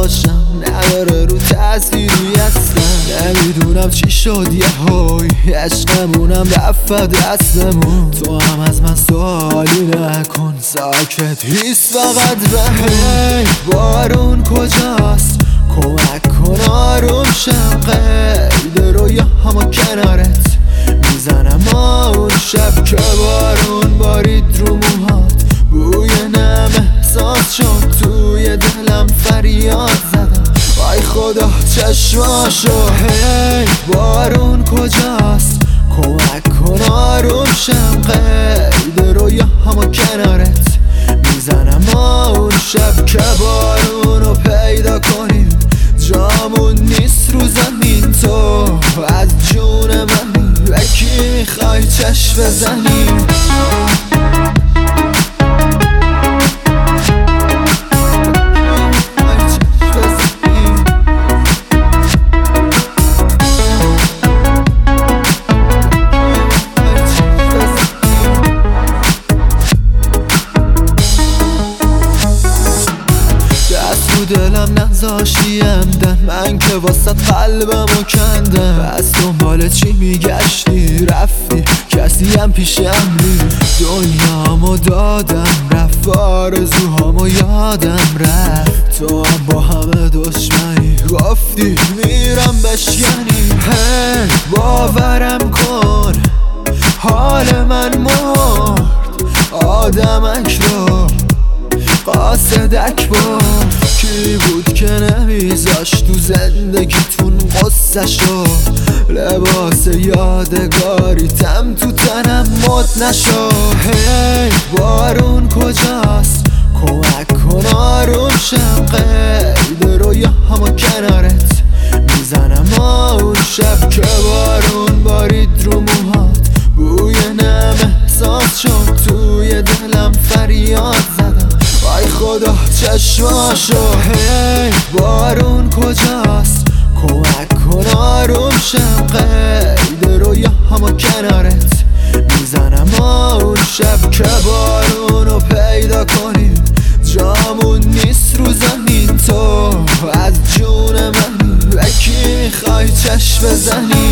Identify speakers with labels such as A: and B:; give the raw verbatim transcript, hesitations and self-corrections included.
A: باشم نداره رو تأثیری هستم. نمیدونم چی شد یه های عشقمونم رفت دستمون. تو هم از من سوالی نکن ساکت هیست فقط به هی بارون کجاست کمک کن آروم شم. قید رویا همه کنارت میزنم اون شب که بارون بارید رو موهات. بوی نم احساس شد توی دلم فریاد زدم وای خدا چشماشو. هی بارون کجاست کمک کن آروم شم. قید رویا همه کنارت میزنم اون شب که بارونو پیدا کنیم. جامون نیست رو زمین تو از جون منی و کی میخوای چشم بزنی. دلم نذاشتی امدن من که واسه قلبمو کندم. پس دنبال چی میگشتی رفتی کسی هم پیشم نیست. دنیامو دادم رفت آرزوهامو یادم رفت. تو هم با همه دشمنی گفتی میرم بشکنی. هی باورم کن حال من مرد آدمک رو قاصدک بود. کی بود که نمیذاش تو زندگیتون قصه شو. لباس یادگاری تم تو تنم مد نشو. هی بارون کجاست کمک کن آروم شم. قید رویا همه کنارت میزنم اون شب که بارون بارید رو موهات. بوی نم احساس شد توی دلم فریاد زدم وای خدا چشماشو. هی بارون کجاست کمک کن آروم شم. قید رویا همه کنارت میزنم اون شب که بارونو پیدا کنیم. جامون نیست رو زمین تو از جون منی و کی میخوای چشم بزنی.